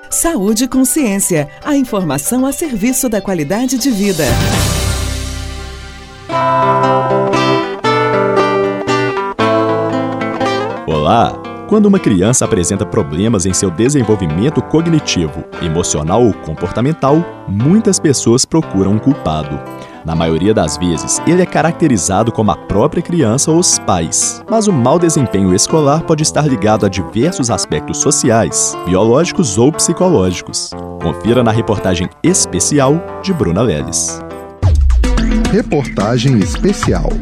Saúde e Consciência, a informação a serviço da qualidade de vida. Olá! Quando uma criança apresenta problemas em seu desenvolvimento cognitivo, emocional ou comportamental, muitas pessoas procuram um culpado. Na maioria das vezes, ele é caracterizado como a própria criança ou os pais. Mas o mau desempenho escolar pode estar ligado a diversos aspectos sociais, biológicos ou psicológicos. Confira na reportagem especial de Bruna Leles. Reportagem especial.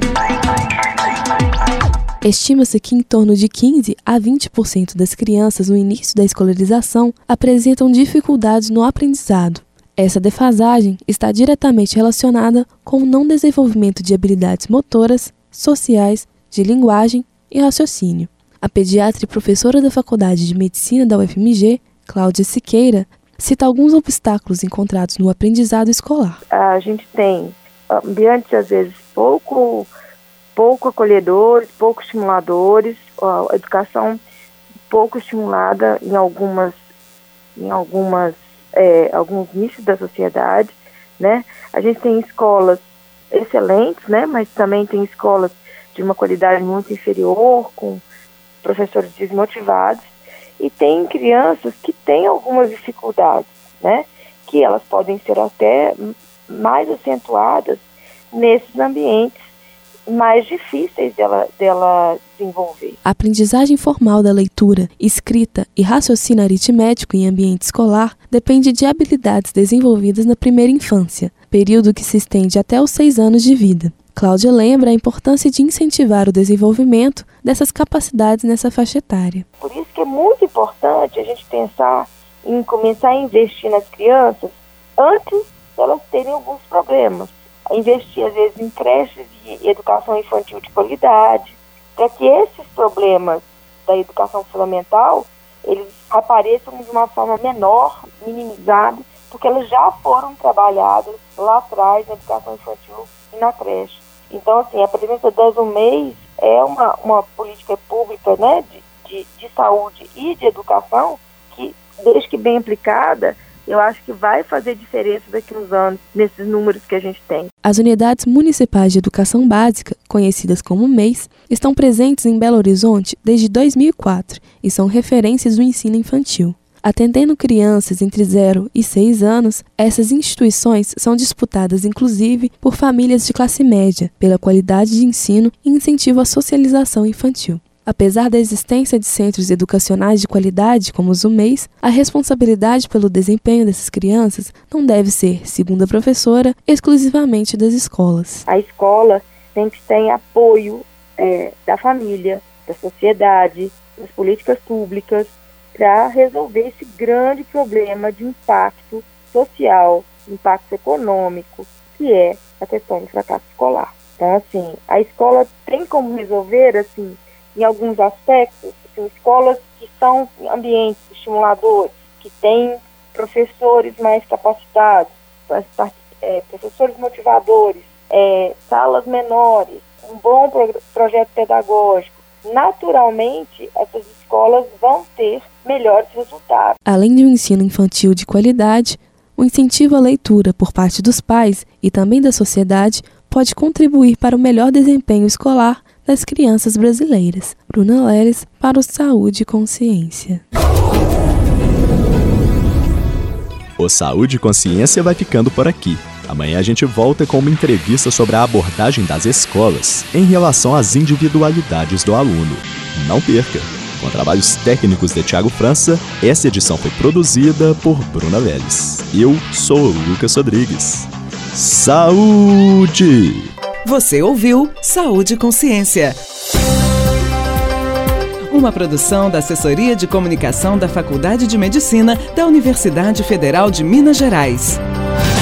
Estima-se que em torno de 15% a 20% das crianças no início da escolarização apresentam dificuldades no aprendizado. Essa defasagem está diretamente relacionada com o não desenvolvimento de habilidades motoras, sociais, de linguagem e raciocínio. A pediatra e professora da Faculdade de Medicina da UFMG, Cláudia Siqueira, cita alguns obstáculos encontrados no aprendizado escolar. A gente tem ambientes, às vezes, pouco acolhedores, pouco estimuladores, a educação pouco estimulada em alguns nichos da sociedade, né? A gente tem escolas excelentes, né? Mas também tem escolas de uma qualidade muito inferior, com professores desmotivados, e tem crianças que têm algumas dificuldades, né? Que elas podem ser até mais acentuadas nesses ambientes mais difíceis dela desenvolver. A aprendizagem formal da leitura, escrita e raciocínio aritmético em ambiente escolar depende de habilidades desenvolvidas na primeira infância, período que se estende até os 6 anos de vida. Cláudia lembra a importância de incentivar o desenvolvimento dessas capacidades nessa faixa etária. Por isso que é muito importante a gente pensar em começar a investir nas crianças antes delas terem alguns problemas. Investir, às vezes, em creches de educação infantil de qualidade, para que esses problemas da educação fundamental, eles apareçam de uma forma menor, minimizada, porque elas já foram trabalhadas lá atrás na educação infantil e na creche. Então, assim, a presença das UMEIs é uma política pública, né, de saúde e de educação que, desde que bem aplicada, eu acho que vai fazer diferença daqui a uns anos, nesses números que a gente tem. As unidades municipais de educação básica, conhecidas como MEIs, estão presentes em Belo Horizonte desde 2004 e são referências do ensino infantil. Atendendo crianças entre 0 e 6 anos, essas instituições são disputadas inclusive por famílias de classe média, pela qualidade de ensino e incentivo à socialização infantil. Apesar da existência de centros educacionais de qualidade, como os UMEIs, a responsabilidade pelo desempenho dessas crianças não deve ser, segundo a professora, exclusivamente das escolas. A escola sempre tem apoio da família, da sociedade, das políticas públicas, para resolver esse grande problema de impacto social, impacto econômico, que é a questão do fracasso escolar. Então, assim, a escola tem como resolver, assim, em alguns aspectos, assim, escolas que são ambientes estimuladores, que têm professores mais capacitados, professores motivadores, salas menores, um bom projeto pedagógico. Naturalmente, essas escolas vão ter melhores resultados. Além de um ensino infantil de qualidade, o incentivo à leitura por parte dos pais e também da sociedade pode contribuir para o melhor desempenho escolar das crianças brasileiras. Bruna Leles para o Saúde e Consciência. O Saúde e Consciência vai ficando por aqui. Amanhã a gente volta com uma entrevista sobre a abordagem das escolas em relação às individualidades do aluno. Não perca! Com trabalhos técnicos de Thiago França, essa edição foi produzida por Bruna Leles. Eu sou o Lucas Rodrigues. Saúde! Você ouviu Saúde e Consciência. Uma produção da Assessoria de Comunicação da Faculdade de Medicina da Universidade Federal de Minas Gerais.